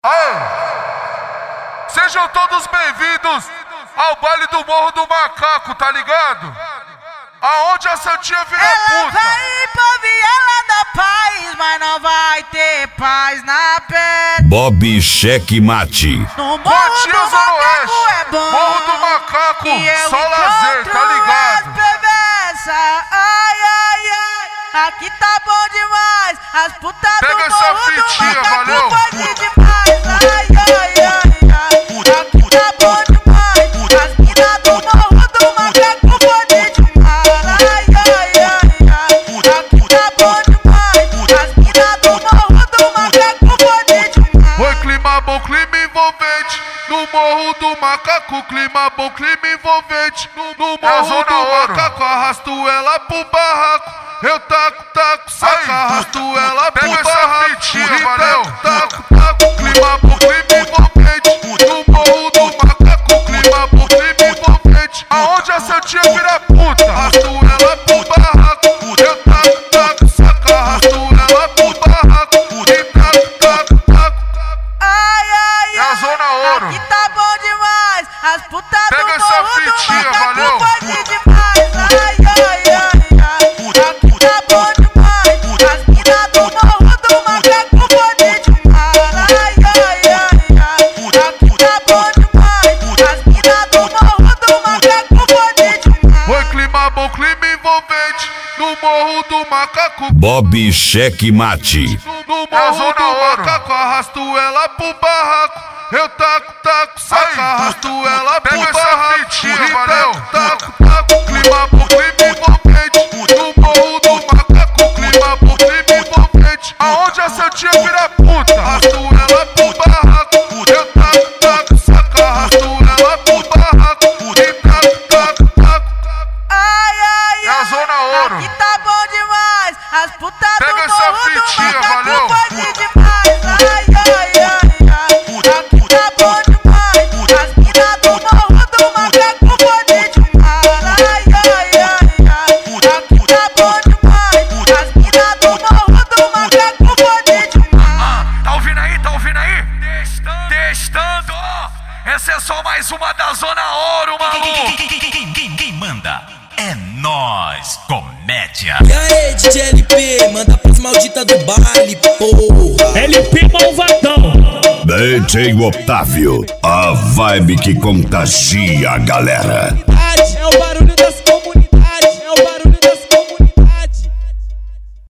Aê! Sejam todos bem-vindos ao baile do Morro do Macaco, tá ligado? Aonde a Santinha vira ela puta. Vai ir pra Viela da Paz, mas não vai ter paz na pele. Bob Checkmate. No Morro do Macaco é bom. Morro do Macaco, só lazer, tá ligado? Perversa, ai, ai, ai. Aqui tá bom demais. As putas do Pega essa Morro do fitinha, Macaco valeu. pode demais. Ai, ai, ai, ai. Aqui tá bom demais. As putas do Morro do Macaco pode demais. Ai, ai, ai, ai. Aqui tá bom demais. As putas do Morro do Macaco pode demais. Oi, clima bom, clima envolvente. No Morro do Macaco, clima bom, clima envolvente. No Morro do Macaco, arrasto ela pro barraco. Eu taco, saca, arrasto ela pro barraco. Taco, clima bom, clima envolvente. No Morro do Macaco, clima bom, clima envolvente. Aonde a Santinha vira puta, arrasto ela pro barraco. Eu taco, saca, arrasto ela pro barraco. Taco. Ai, ai, É a Zona Ouro. aqui tá bom demais. As putas Pega do essa Morro do fitinha, Macaco valeu. pode demais. Ai, ai, ai, ai. Aqui tá bom demais. As putas do Morro do Macaco pode demais. Ai, ai, ai, ai. Aqui tá bom demais. As putas do Morro do Macaco pode demais. Oi, clima bom, clima envolvente. No Morro do Macaco, Bob Checkmate. no Morro do Macaco, arrasto ela pro barraco. Eu taco, saca, arrasto ela pro barraco. Taco, clima bom, clima envolvente. No Morro do Macaco, clima bom, clima envolvente. Aonde a Santinha vira puta, arrasto ela pro barraco. Eu taco, saca, arrasto ela pro barraco. Taco. Ai, ai, É a Zona Ouro. aqui tá bom demais. As putas Pega do essa Morro do fitinha, Macaco valeu. pode demais. Ai, ai, ai, ai. Aqui tá bom demais. As putas do Morro do Macaco pode demais. Ai, ai, ai, ai. Aqui tá bom demais. As putas do Morro do Macaco pode demais. Tá ouvindo aí? Tá ouvindo aí? Testando! Essa é só mais uma da Zona Ouro, maluco! Quem manda é nós, comédia. E aí, DJ LP, manda pras malditas do baile, porra. LP malvadão. DJ Otávio. A vibe que contagia a galera. É o